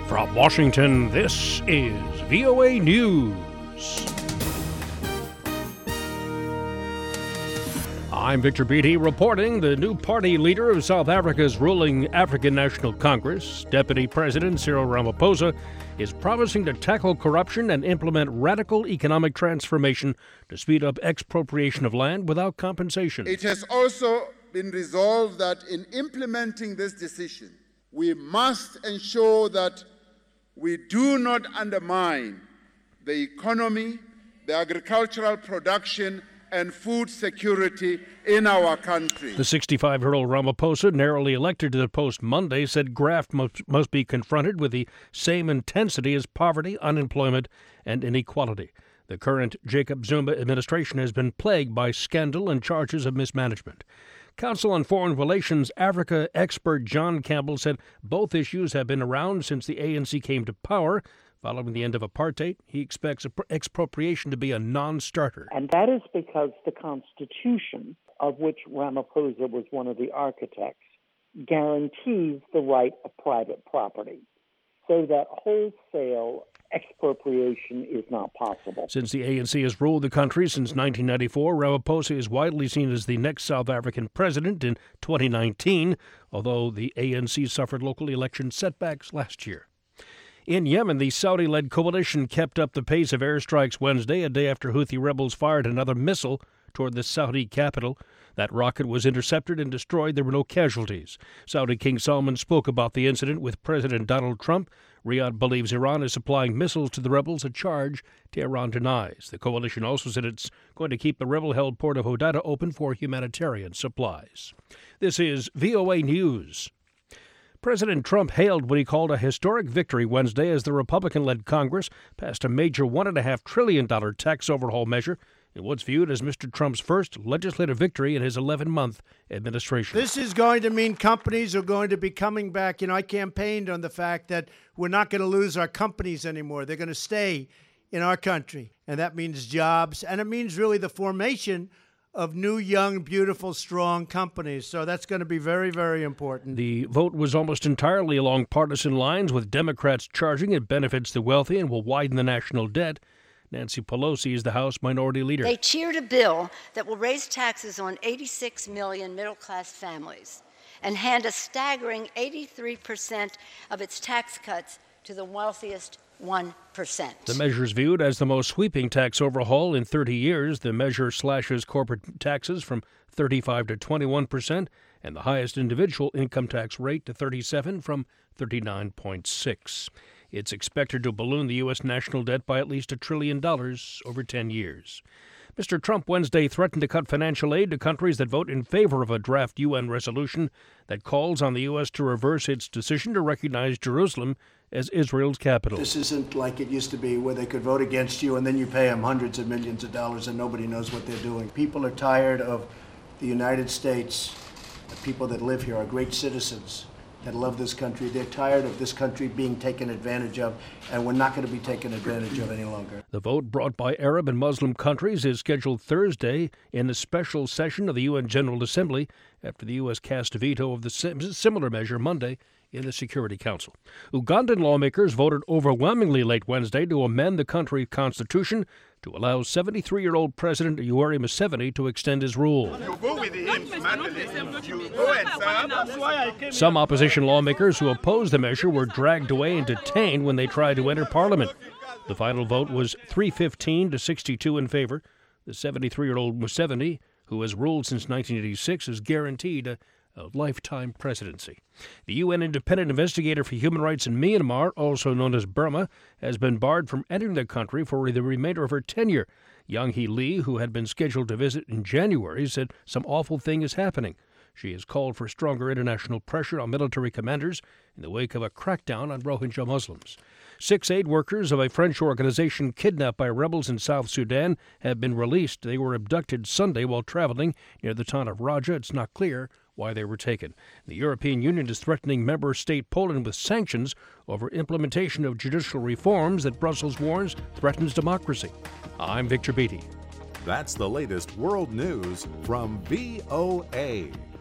From Washington, this is VOA News. I'm Victor Beatty reporting the new party leader of South Africa's ruling African National Congress, Deputy President Cyril Ramaphosa, is promising to tackle corruption and implement radical economic transformation to speed up expropriation of land without compensation. It has also been resolved that in implementing this decision, we must ensure that we do not undermine the economy, the agricultural production, and food security in our country. The 65-year-old Ramaphosa, narrowly elected to the post Monday, said graft must be confronted with the same intensity as poverty, unemployment, and inequality. The current Jacob Zuma administration has been plagued by scandal and charges of mismanagement. Council on Foreign Relations Africa expert John Campbell said both issues have been around since the ANC came to power. Following the end of apartheid, he expects expropriation to be a non-starter. And that is because the Constitution, of which Ramaphosa was one of the architects, guarantees the right of private property, so that wholesale expropriation is not possible. Since the ANC has ruled the country since 1994, Ramaphosa is widely seen as the next South African president in 2019, although the ANC suffered local election setbacks last year. In Yemen, the Saudi-led coalition kept up the pace of airstrikes Wednesday, a day after Houthi rebels fired another missile toward the Saudi capital. That rocket was intercepted and destroyed. There were no casualties. Saudi King Salman spoke about the incident with President Donald Trump. Riyadh believes Iran is supplying missiles to the rebels, a charge Tehran denies. The coalition also said it's going to keep the rebel-held port of Hodeidah open for humanitarian supplies. This is VOA News. President Trump hailed what he called a historic victory Wednesday as the Republican-led Congress passed a major $1.5 trillion tax overhaul measure in what's viewed as Mr. Trump's first legislative victory in his 11-month administration. This is going to mean companies are going to be coming back. I campaigned on the fact that we're not going to lose our companies anymore. They're going to stay in our country. And that means jobs, and it means really the formation of new, young, beautiful, strong companies. So that's going to be very, very important. The vote was almost entirely along partisan lines, with Democrats charging it benefits the wealthy and will widen the national debt. Nancy Pelosi is the House Minority Leader. They cheered a bill that will raise taxes on 86 million middle-class families and hand a staggering 83% of its tax cuts to the wealthiest 1%. The measure is viewed as the most sweeping tax overhaul in 30 years. The measure slashes corporate taxes from 35 to 21% and the highest individual income tax rate to 37 from 39.6. It's expected to balloon the U.S. national debt by at least $1 trillion over 10 years. Mr. Trump Wednesday threatened to cut financial aid to countries that vote in favor of a draft UN resolution that calls on the U.S. to reverse its decision to recognize Jerusalem as Israel's capital. This isn't like it used to be where they could vote against you and then you pay them hundreds of millions of dollars and nobody knows what they're doing. People are tired of the United States. The people that live here are great citizens that love this country. They're tired of this country being taken advantage of, and we're not going to be taken advantage of any longer. The vote, brought by Arab and Muslim countries, is scheduled Thursday in a special session of the UN General Assembly after the U.S. cast a veto of the similar measure Monday in the Security Council. Ugandan lawmakers voted overwhelmingly late Wednesday to amend the country's constitution to allow 73-year-old President Yoweri Museveni to extend his rule. Some opposition lawmakers who opposed the measure were dragged away and detained when they tried to enter Parliament. The final vote was 315 to 62 in favor. The 73-year-old Museveni, who has ruled since 1986, is guaranteed a lifetime presidency. The UN Independent Investigator for Human Rights in Myanmar, also known as Burma, has been barred from entering the country for the remainder of her tenure. Yang Hee Lee, who had been scheduled to visit in January, said some awful thing is happening. She has called for stronger international pressure on military commanders in the wake of a crackdown on Rohingya Muslims. 6 aid workers of a French organization kidnapped by rebels in South Sudan have been released. They were abducted Sunday while traveling near the town of Raja. It's not clear why they were taken. The European Union is threatening member state Poland with sanctions over implementation of judicial reforms that Brussels warns threatens democracy. I'm Victor Beatty. That's the latest world news from VOA.